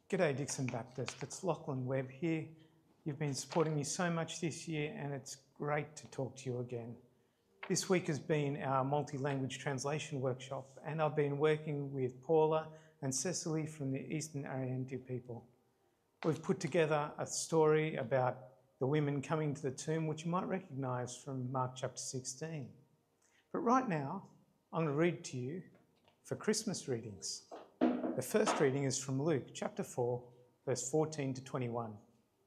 G'day Dixon Baptist, it's Lachlan Webb here. You've been supporting me so much this year and it's great to talk to you again. This week has been our multi-language translation workshop and I've been working with Paula and Cecily from the Eastern Ariandu people. We've put together a story about the women coming to the tomb, which you might recognise from Mark chapter 16. But right now, I'm going to read to you for Christmas readings. The first reading is from Luke chapter 4, verse 14 to 21.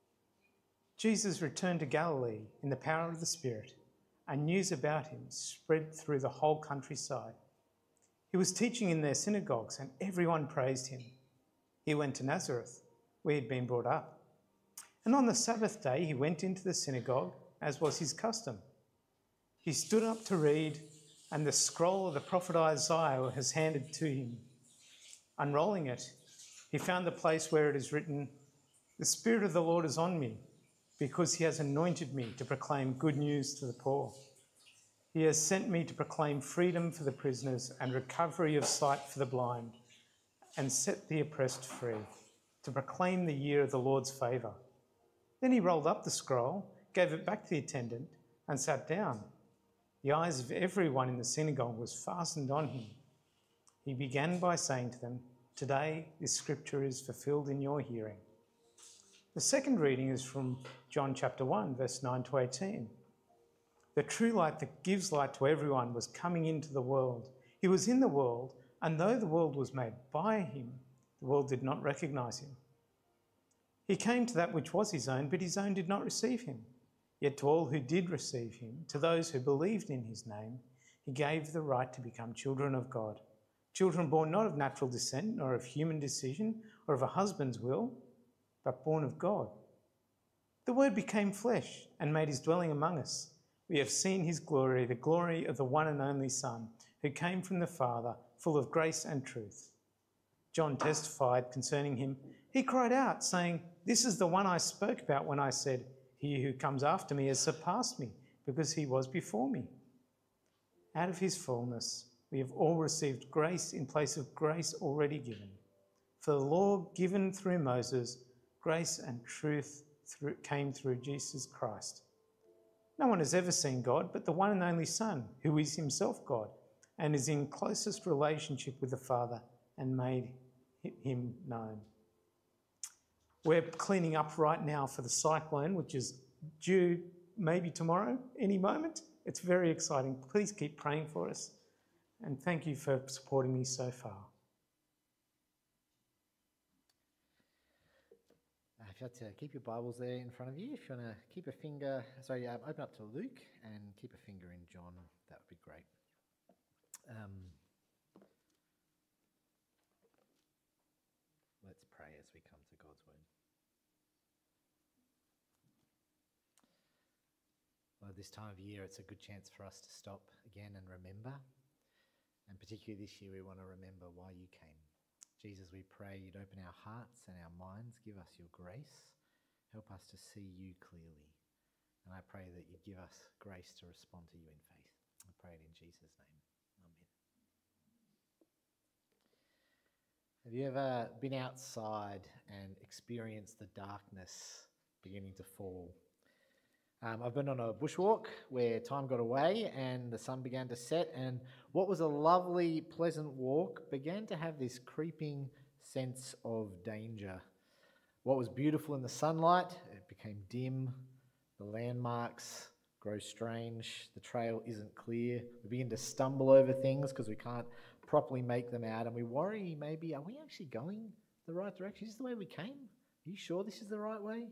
Jesus returned to Galilee in the power of the Spirit, and news about him spread through the whole countryside. He was teaching in their synagogues, and everyone praised him. He went to Nazareth, where he'd been brought up. And on the Sabbath day, he went into the synagogue, as was his custom. He stood up to read, and the scroll of the prophet Isaiah was handed to him. Unrolling it, he found the place where it is written, "The Spirit of the Lord is on me, because he has anointed me to proclaim good news to the poor. He has sent me to proclaim freedom for the prisoners and recovery of sight for the blind, and set the oppressed free, to proclaim the year of the Lord's favour." Then he rolled up the scroll, gave it back to the attendant, and sat down. The eyes of everyone in the synagogue was fastened on him. He began by saying to them, "Today this scripture is fulfilled in your hearing." The second reading is from John chapter 1, verse 9 to 18. The true light that gives light to everyone was coming into the world. He was in the world, and though the world was made by him, the world did not recognise him. He came to that which was his own, but his own did not receive him. Yet to all who did receive him, to those who believed in his name, he gave the right to become children of God. Children born not of natural descent, nor of human decision, or of a husband's will, but born of God. The Word became flesh and made his dwelling among us. We have seen his glory, the glory of the one and only Son, who came from the Father, full of grace and truth. John testified concerning him. He cried out, saying, "This is the one I spoke about when I said, 'He who comes after me has surpassed me, because he was before me.'" Out of his fullness, we have all received grace in place of grace already given. For the law given through Moses, grace and truth came through Jesus Christ. No one has ever seen God but the one and only Son, who is himself God, and is in closest relationship with the Father and made him known. We're cleaning up right now for the cyclone, which is due maybe tomorrow, any moment. It's very exciting. Please keep praying for us. And thank you for supporting me so far. If you had to keep your Bibles there in front of you, if you want to keep a finger, open up to Luke and keep a finger in John, that would be great. Let's pray as we come to God's Word. Well, this time of year, it's a good chance for us to stop again and remember. And particularly this year, we want to remember why you came. Jesus, we pray you'd open our hearts and our minds, give us your grace, help us to see you clearly. And I pray that you'd give us grace to respond to you in faith. I pray it in Jesus' name. Amen. Have you ever been outside and experienced the darkness beginning to fall? I've been on a bushwalk where time got away and the sun began to set, and what was a lovely, pleasant walk began to have this creeping sense of danger. What was beautiful in the sunlight, it became dim. The landmarks grow strange. The trail isn't clear. We begin to stumble over things because we can't properly make them out, and we worry maybe, are we actually going the right direction? Is this the way we came? Are you sure this is the right way?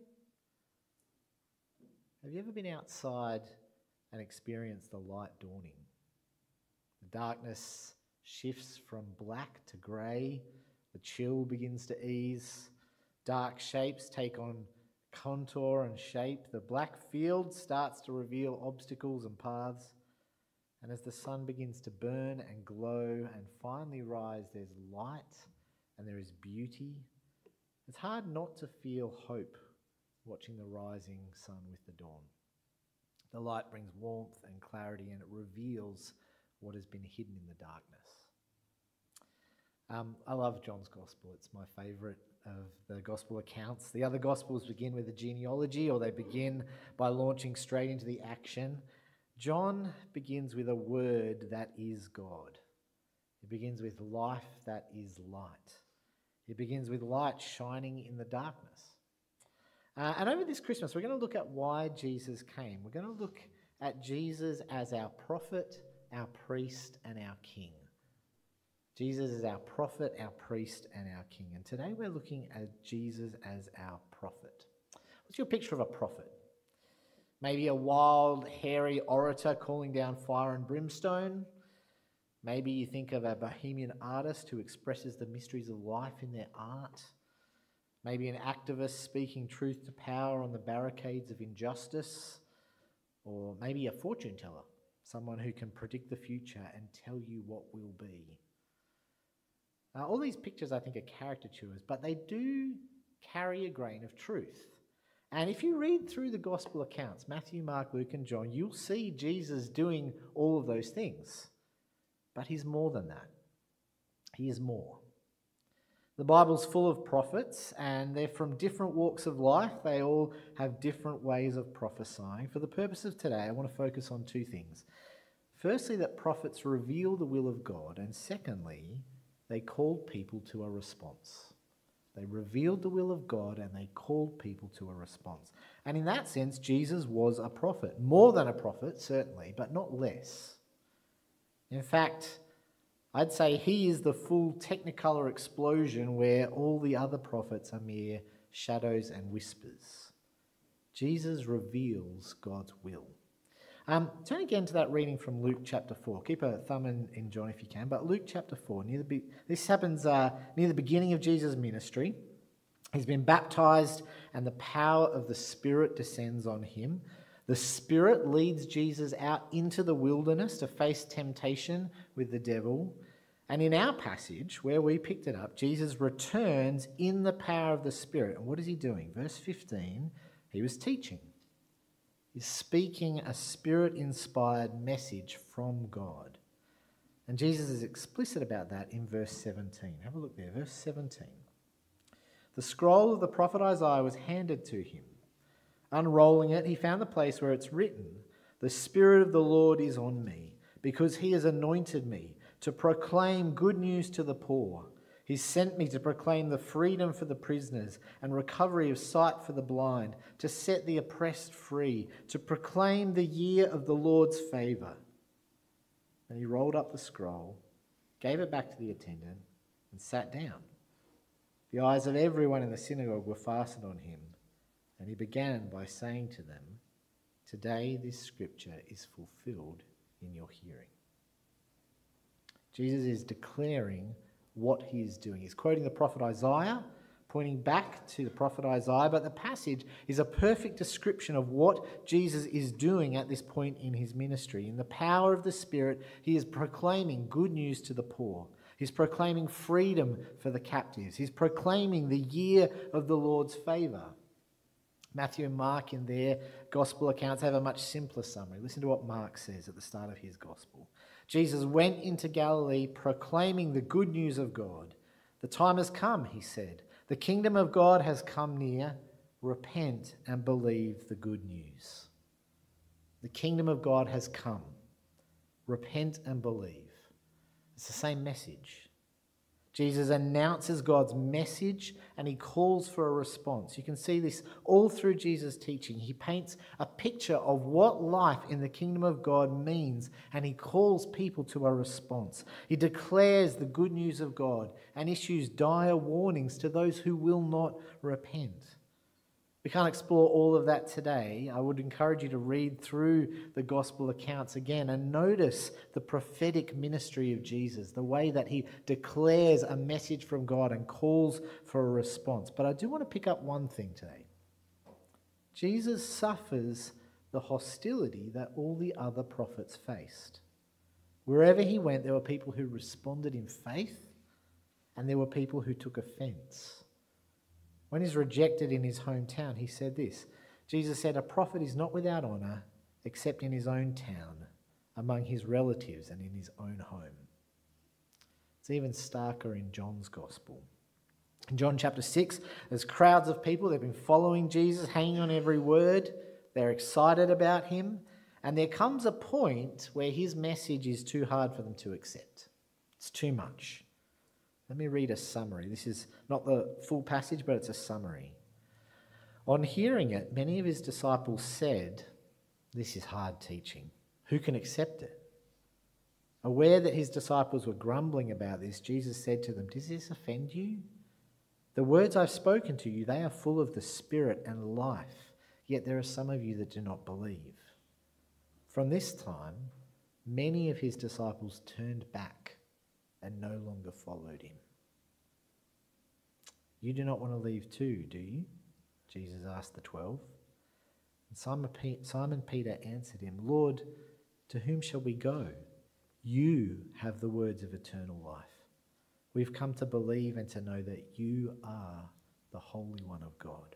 Have you ever been outside and experienced the light dawning? The darkness shifts from black to grey. The chill begins to ease. Dark shapes take on contour and shape. The black field starts to reveal obstacles and paths. And as the sun begins to burn and glow and finally rise, there's light and there is beauty. It's hard not to feel hope watching the rising sun with the dawn. The light brings warmth and clarity, and it reveals what has been hidden in the darkness. I love John's Gospel. It's my favourite of the Gospel accounts. The other Gospels begin with a genealogy, or they begin by launching straight into the action. John begins with a word that is God. It begins with life that is light. It begins with light shining in the darkness. And over this Christmas, we're going to look at why Jesus came. We're going to look at Jesus as our prophet, our priest, and our king. Jesus is our prophet, our priest, and our king. And today we're looking at Jesus as our prophet. What's your picture of a prophet? Maybe a wild, hairy orator calling down fire and brimstone. Maybe you think of a bohemian artist who expresses the mysteries of life in their art. Maybe an activist speaking truth to power on the barricades of injustice. Or maybe a fortune teller, someone who can predict the future and tell you what will be. All these pictures, I think, are caricatures, but they do carry a grain of truth. And if you read through the Gospel accounts, Matthew, Mark, Luke, and John, you'll see Jesus doing all of those things. But he's more than that. He is more. The Bible's full of prophets, and they're from different walks of life. They all have different ways of prophesying. For the purpose of today, I want to focus on two things. Firstly, that prophets reveal the will of God, and secondly, they called people to a response. They revealed the will of God and they called people to a response. And in that sense, Jesus was a prophet. More than a prophet, certainly, but not less. In fact, I'd say he is the full technicolor explosion where all the other prophets are mere shadows and whispers. Jesus reveals God's will. Turn again to that reading from Luke chapter 4. Keep a thumb in John if you can. But Luke chapter 4, this happens near the beginning of Jesus' ministry. He's been baptized and the power of the Spirit descends on him. The Spirit leads Jesus out into the wilderness to face temptation with the devil. And in our passage, where we picked it up, Jesus returns in the power of the Spirit. And what is he doing? Verse 15, he was teaching. Is speaking a Spirit-inspired message from God. And Jesus is explicit about that in verse 17. Have a look there, verse 17. The scroll of the prophet Isaiah was handed to him. Unrolling it, he found the place where it's written, "The Spirit of the Lord is on me, because he has anointed me to proclaim good news to the poor. He's sent me to proclaim the freedom for the prisoners and recovery of sight for the blind, to set the oppressed free, to proclaim the year of the Lord's favour." And he rolled up the scroll, gave it back to the attendant, and sat down. The eyes of everyone in the synagogue were fastened on him, and he began by saying to them, "Today this scripture is fulfilled in your hearing." Jesus is declaring what he is doing. He's quoting the prophet Isaiah, pointing back to the prophet Isaiah, but the passage is a perfect description of what Jesus is doing at this point in his ministry. In the power of the Spirit, he is proclaiming good news to the poor. He's proclaiming freedom for the captives. He's proclaiming the year of the Lord's favour. Matthew and Mark in their gospel accounts have a much simpler summary. Listen to what Mark says at the start of his gospel. Jesus went into Galilee proclaiming the good news of God. "The time has come," he said. "The kingdom of God has come near. Repent and believe the good news." The kingdom of God has come. Repent and believe. It's the same message. Jesus announces God's message and he calls for a response. You can see this all through Jesus' teaching. He paints a picture of what life in the kingdom of God means and he calls people to a response. He declares the good news of God and issues dire warnings to those who will not repent. We can't explore all of that today. I would encourage you to read through the gospel accounts again and notice the prophetic ministry of Jesus, the way that he declares a message from God and calls for a response. But I do want to pick up one thing today. Jesus suffers the hostility that all the other prophets faced. Wherever he went, there were people who responded in faith and there were people who took offense. When he's rejected in his hometown, he said this. Jesus said, "A prophet is not without honour except in his own town, among his relatives and in his own home." It's even starker in John's Gospel. In John chapter 6, there's crowds of people. They've been following Jesus, hanging on every word. They're excited about him. And there comes a point where his message is too hard for them to accept. It's too much. Let me read a summary. This is not the full passage, but it's a summary. On hearing it, many of his disciples said, "This is hard teaching. Who can accept it?" Aware that his disciples were grumbling about this, Jesus said to them, "Does this offend you? The words I've spoken to you, they are full of the Spirit and life, yet there are some of you that do not believe." From this time, many of his disciples turned back and no longer followed him. "You do not want to leave too, do you?" Jesus asked the 12. And Simon Peter answered him, "Lord, to whom shall we go? You have the words of eternal life. We've come to believe and to know that you are the Holy One of God."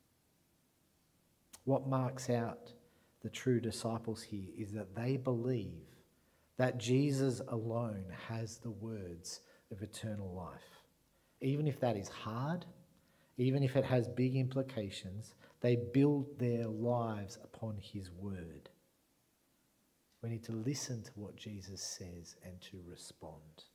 What marks out the true disciples here is that they believe that Jesus alone has the words of eternal life. Even if that is hard, even if it has big implications, they build their lives upon his word. We need to listen to what Jesus says and to respond.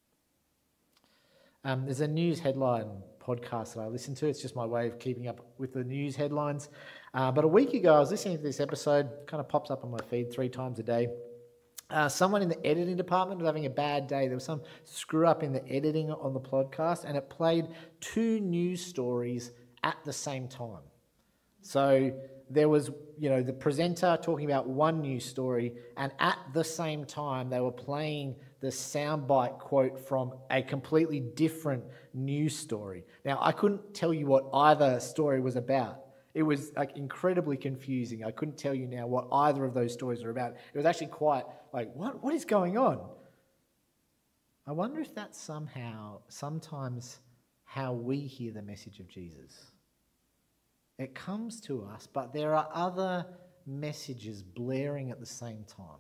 There's a news headline podcast that I listen to. It's just my way of keeping up with the news headlines. But a week ago, I was listening to this episode. Kind of pops up on my feed 3 times a day. Someone in the editing department was having a bad day. There was some screw up in the editing on the podcast, and it played 2 news stories at the same time. So there was, the presenter talking about one news story, and at the same time they were playing the soundbite quote from a completely different news story. Now, I couldn't tell you what either story was about. It was incredibly confusing. I couldn't tell you now what either of those stories are about. It was actually quite what is going on? I wonder if that's sometimes how we hear the message of Jesus. It comes to us, but there are other messages blaring at the same time.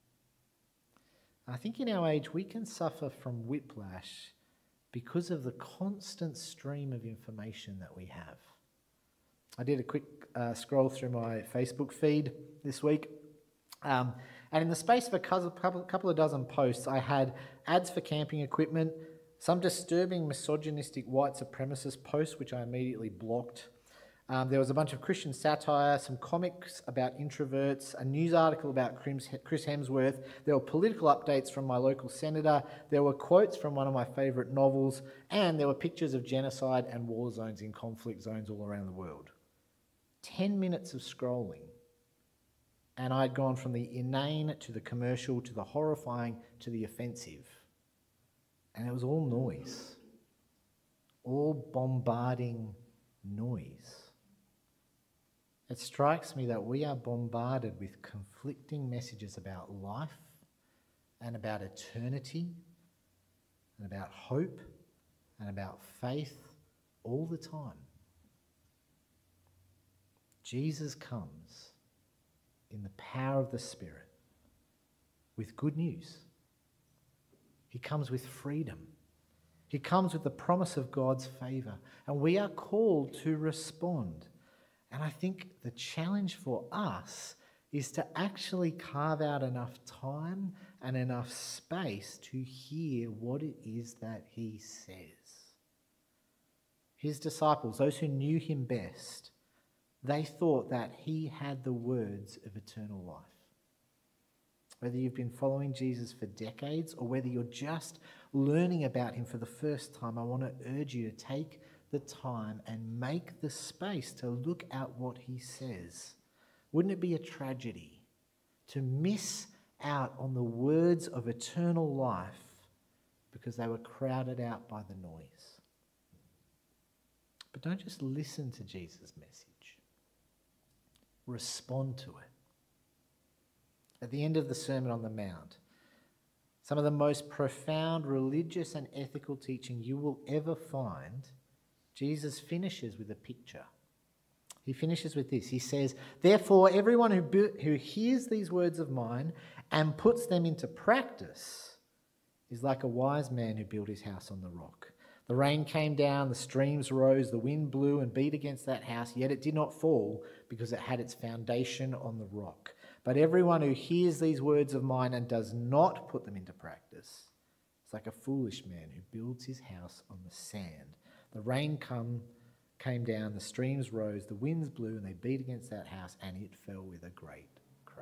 I think in our age we can suffer from whiplash because of the constant stream of information that we have. I did a quick scroll through my Facebook feed this week, and in the space of a couple of dozen posts, I had ads for camping equipment, some disturbing misogynistic white supremacist posts, which I immediately blocked. There was a bunch of Christian satire, some comics about introverts, a news article about Chris Hemsworth. There were political updates from my local senator. There were quotes from one of my favourite novels. And there were pictures of genocide and war zones in conflict zones all around the world. 10 minutes of scrolling. And I'd gone from the inane to the commercial to the horrifying to the offensive. And it was all noise. All bombarding noise. It strikes me that we are bombarded with conflicting messages about life and about eternity and about hope and about faith all the time. Jesus comes in the power of the Spirit with good news. He comes with freedom. He comes with the promise of God's favour, and we are called to respond. And I think the challenge for us is to actually carve out enough time and enough space to hear what it is that he says. His disciples, those who knew him best, they thought that he had the words of eternal life. Whether you've been following Jesus for decades or whether you're just learning about him for the first time, I want to urge you to take the time and make the space to look at what he says. Wouldn't it be a tragedy to miss out on the words of eternal life because they were crowded out by the noise? But don't just listen to Jesus' message. Respond to it. At the end of the Sermon on the Mount, some of the most profound religious and ethical teaching you will ever find, Jesus finishes with a picture. He finishes with this. He says, "Therefore, everyone who hears these words of mine and puts them into practice is like a wise man who built his house on the rock. The rain came down, the streams rose, the wind blew and beat against that house, yet it did not fall because it had its foundation on the rock. But everyone who hears these words of mine and does not put them into practice is like a foolish man who builds his house on the sand. The rain came down, the streams rose, the winds blew and they beat against that house and it fell with a great crash.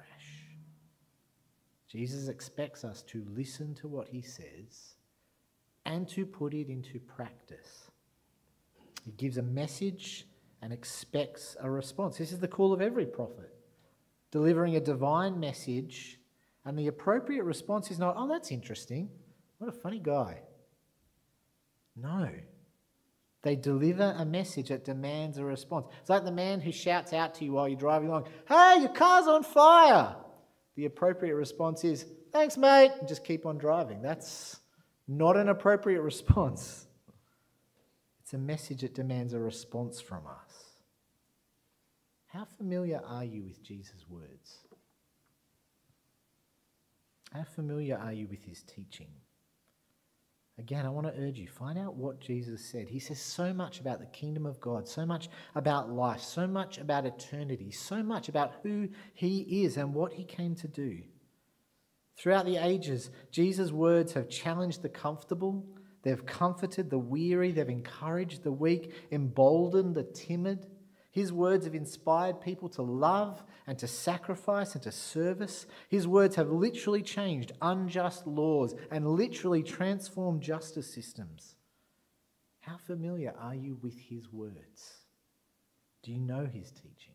Jesus expects us to listen to what he says and to put it into practice. He gives a message and expects a response. This is the call of every prophet, delivering a divine message, and the appropriate response is not, "Oh, that's interesting. What a funny guy." No. They deliver a message that demands a response. It's like the man who shouts out to you while you're driving along, "Hey, your car's on fire!" The appropriate response is, "Thanks, mate," and just keep on driving. That's not an appropriate response. It's a message that demands a response from us. How familiar are you with Jesus' words? How familiar are you with his teaching? Again, I want to urge you, find out what Jesus said. He says so much about the kingdom of God, so much about life, so much about eternity, so much about who he is and what he came to do. Throughout the ages, Jesus' words have challenged the comfortable, they've comforted the weary, they've encouraged the weak, emboldened the timid. His words have inspired people to love and to sacrifice and to service. His words have literally changed unjust laws and literally transformed justice systems. How familiar are you with his words? Do you know his teaching?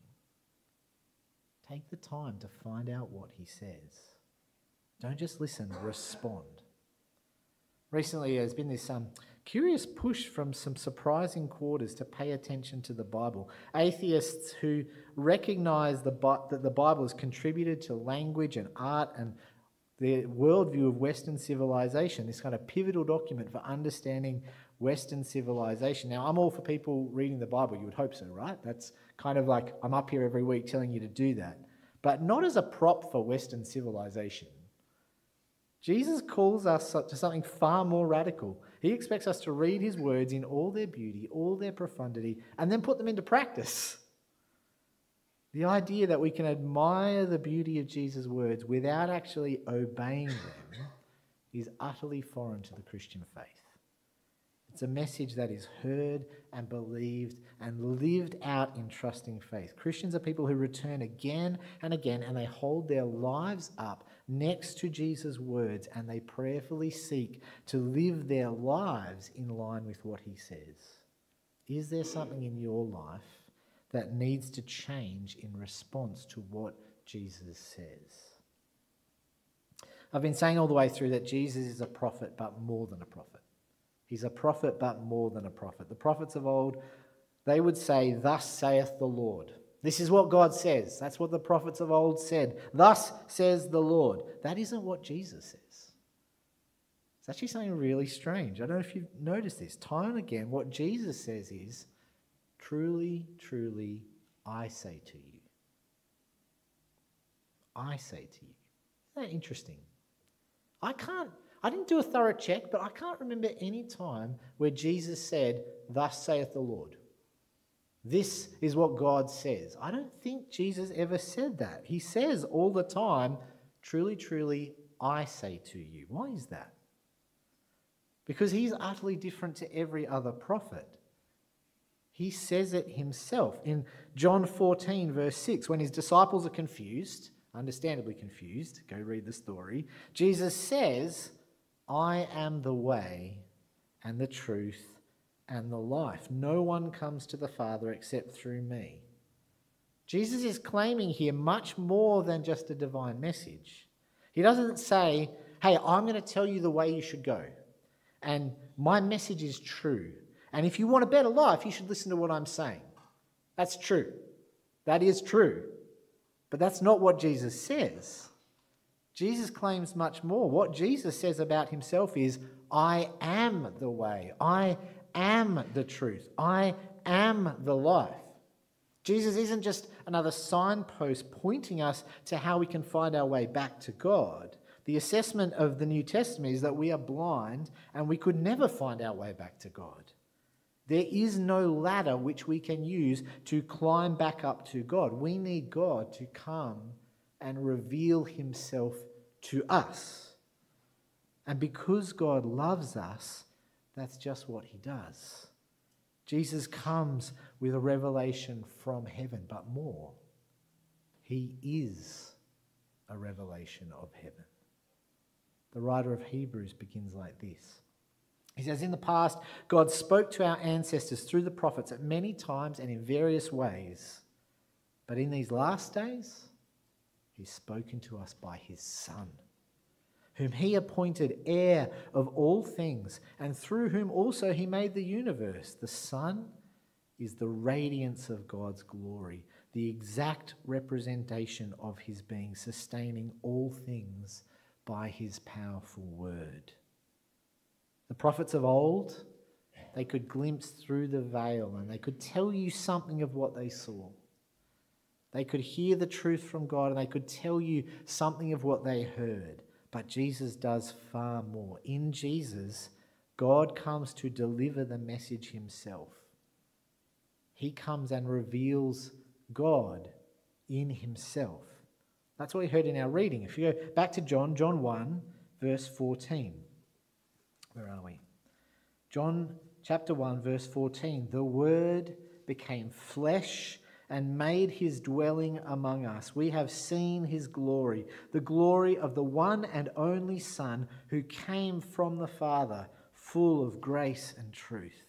Take the time to find out what he says. Don't just listen, respond. Recently, there's been this curious push from some surprising quarters to pay attention to the Bible. Atheists who recognise that the Bible has contributed to language and art and the worldview of Western civilization, this kind of pivotal document for understanding Western civilization. Now, I'm all for people reading the Bible. You would hope so, right? That's kind of like I'm up here every week telling you to do that. But not as a prop for Western civilization. Jesus calls us to something far more radical. He expects us to read his words in all their beauty, all their profundity, and then put them into practice. The idea that we can admire the beauty of Jesus' words without actually obeying them is utterly foreign to the Christian faith. It's a message that is heard and believed and lived out in trusting faith. Christians are people who return again and again, and they hold their lives up next to Jesus' words, and they prayerfully seek to live their lives in line with what he says. Is there something in your life that needs to change in response to what Jesus says? I've been saying all the way through that Jesus is a prophet, but more than a prophet. He's a prophet, but more than a prophet. The prophets of old, they would say, "Thus saith the Lord." This is what God says. That's what the prophets of old said. "Thus says the Lord." That isn't what Jesus says. It's actually something really strange. I don't know if you've noticed this. Time and again, what Jesus says is, "Truly, truly, I say to you." I say to you. Isn't that interesting? I didn't do a thorough check, but I can't remember any time where Jesus said, "Thus saith the Lord." This is what God says. I don't think Jesus ever said that. He says all the time, "Truly, truly, I say to you." Why is that? Because he's utterly different to every other prophet. He says it himself. In John 14, verse 6, when his disciples are confused, understandably confused, go read the story, Jesus says, "I am the way and the truth and the life. No one comes to the Father except through me." Jesus is claiming here much more than just a divine message. He doesn't say, "Hey, I'm going to tell you the way you should go, and my message is true. And if you want a better life, you should listen to what I'm saying." That's true. That is true. But that's not what Jesus says. Jesus claims much more. What Jesus says about himself is, "I am the way. I am the truth. I am the life." Jesus isn't just another signpost pointing us to how we can find our way back to God. The assessment of the New Testament is that we are blind and we could never find our way back to God. There is no ladder which we can use to climb back up to God. We need God to come and reveal himself to us. And because God loves us, that's just what he does. Jesus comes with a revelation from heaven, but more. He is a revelation of heaven. The writer of Hebrews begins like this. He says, in the past, God spoke to our ancestors through the prophets at many times and in various ways. But in these last days, he's spoken to us by his Son, whom he appointed heir of all things, and through whom also he made the universe. The Son is the radiance of God's glory, the exact representation of his being, sustaining all things by his powerful word. The prophets of old, they could glimpse through the veil and they could tell you something of what they saw. They could hear the truth from God and they could tell you something of what they heard. But Jesus does far more. In Jesus, God comes to deliver the message himself. He comes and reveals God in himself. That's what we heard in our reading. If you go back to John 1, verse 14. Where are we? John chapter 1, verse 14. The Word became flesh and made his dwelling among us. We have seen his glory, the glory of the one and only Son who came from the Father, full of grace and truth.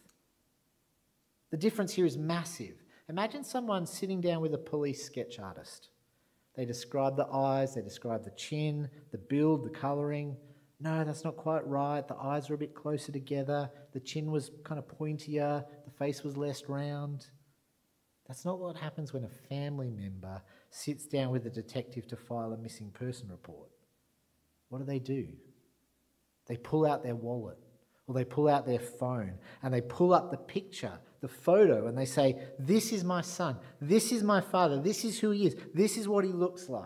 The difference here is massive. Imagine someone sitting down with a police sketch artist. They describe the eyes, they describe the chin, the build, the colouring. No, that's not quite right. The eyes are a bit closer together. The chin was kind of pointier. The face was less round. That's not what happens when a family member sits down with a detective to file a missing person report. What do? They pull out their wallet or they pull out their phone and they pull up the picture, the photo, and they say, this is my son, this is my father, this is who he is, this is what he looks like.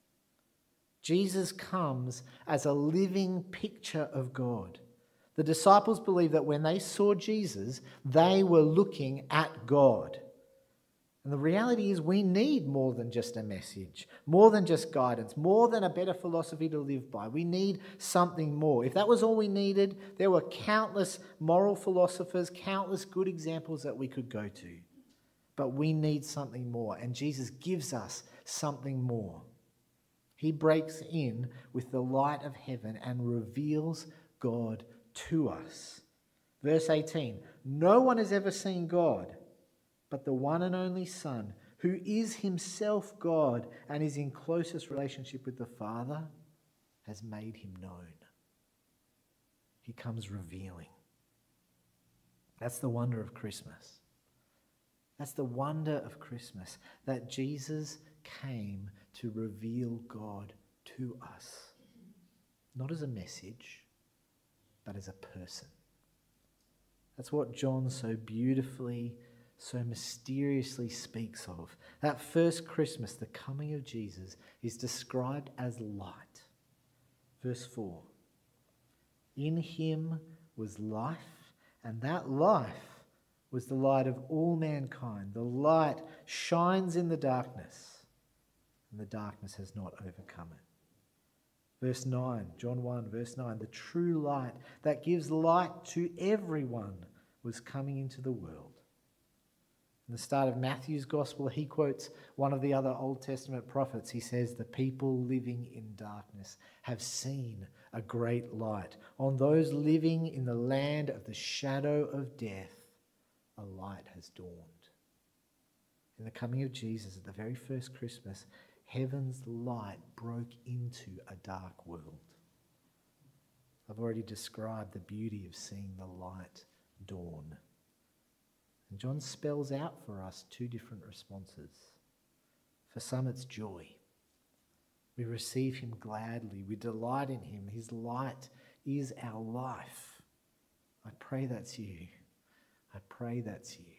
Jesus comes as a living picture of God. The disciples believed that when they saw Jesus, they were looking at God. And the reality is we need more than just a message, more than just guidance, more than a better philosophy to live by. We need something more. If that was all we needed, there were countless moral philosophers, countless good examples that we could go to. But we need something more, and Jesus gives us something more. He breaks in with the light of heaven and reveals God to us. Verse 18, no one has ever seen God, but the one and only Son, who is himself God and is in closest relationship with the Father, has made him known. He comes revealing. That's the wonder of Christmas. That's the wonder of Christmas, that Jesus came to reveal God to us. Not as a message, but as a person. That's what John so beautifully, so mysteriously speaks of. That first Christmas, the coming of Jesus, is described as light. Verse 4. In him was life, and that life was the light of all mankind. The light shines in the darkness, and the darkness has not overcome it. Verse 9, John 1, verse 9, the true light that gives light to everyone was coming into the world. In the start of Matthew's Gospel, he quotes one of the other Old Testament prophets. He says, the people living in darkness have seen a great light. On those living in the land of the shadow of death, a light has dawned. In the coming of Jesus at the very first Christmas, heaven's light broke into a dark world. I've already described the beauty of seeing the light dawn. And John spells out for us two different responses. For some, it's joy. We receive him gladly. We delight in him. His light is our life. I pray that's you. I pray that's you.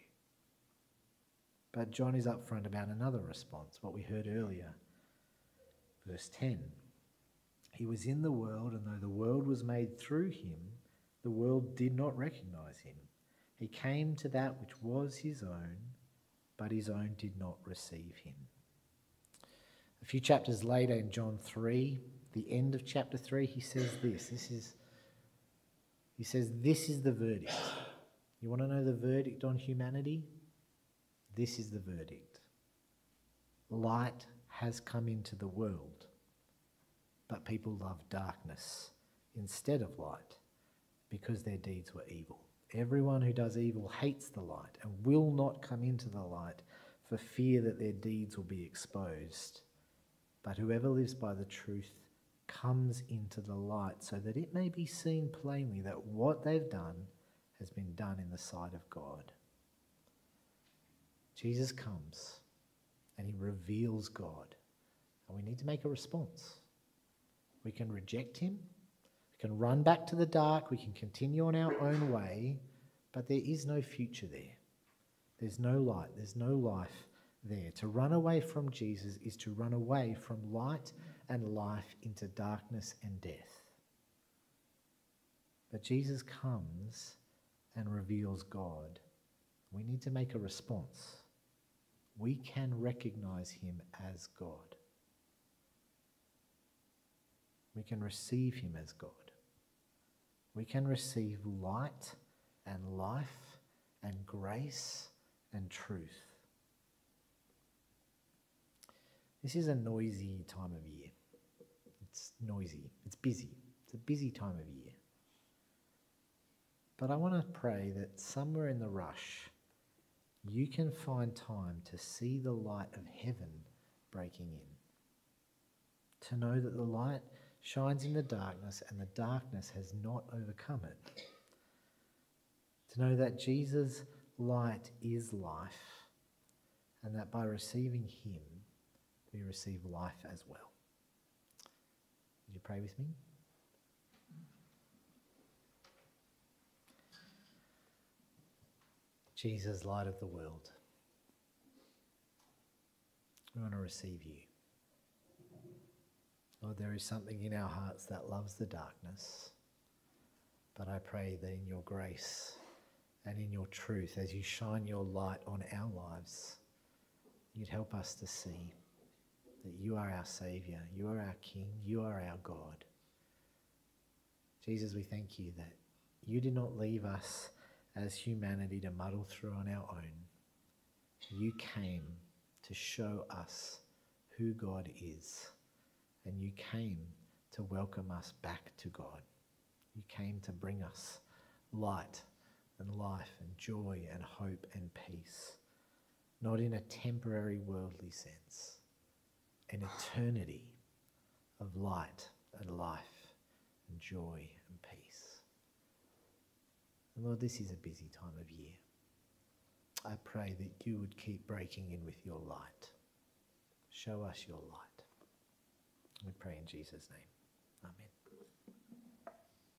But John is upfront about another response, what we heard earlier. Verse 10. He was in the world, and though the world was made through him, the world did not recognize him. He came to that which was his own, but his own did not receive him. A few chapters later in John 3, the end of chapter 3, he says this. He says, this is the verdict. You want to know the verdict on humanity? This is the verdict. Light has come into the world, but people love darkness instead of light because their deeds were evil. Everyone who does evil hates the light and will not come into the light for fear that their deeds will be exposed. But whoever lives by the truth comes into the light so that it may be seen plainly that what they've done has been done in the sight of God. Jesus comes and he reveals God, and we need to make a response. We can reject him, we can run back to the dark, we can continue on our own way, but there is no future there. There's no light, there's no life there. To run away from Jesus is to run away from light and life into darkness and death. But Jesus comes and reveals God. We need to make a response. We can recognize him as God. We can receive him as God. We can receive light and life and grace and truth. This is a noisy time of year. It's noisy. It's busy. It's a busy time of year. But I want to pray that somewhere in the rush, you can find time to see the light of heaven breaking in. To know that the light shines in the darkness and the darkness has not overcome it. To know that Jesus' light is life, and that by receiving him, we receive life as well. Would you pray with me? Jesus, light of the world, we want to receive you. Lord, there is something in our hearts that loves the darkness, but I pray that in your grace and in your truth, as you shine your light on our lives, you'd help us to see that you are our Saviour, you are our King, you are our God. Jesus, we thank you that you did not leave us as humanity to muddle through on our own. You came to show us who God is, and you came to welcome us back to God. You came to bring us light and life and joy and hope and peace, not in a temporary worldly sense, an eternity of light and life and joy and peace. And Lord, this is a busy time of year. I pray that you would keep breaking in with your light. Show us your light. We pray in Jesus' name. Amen.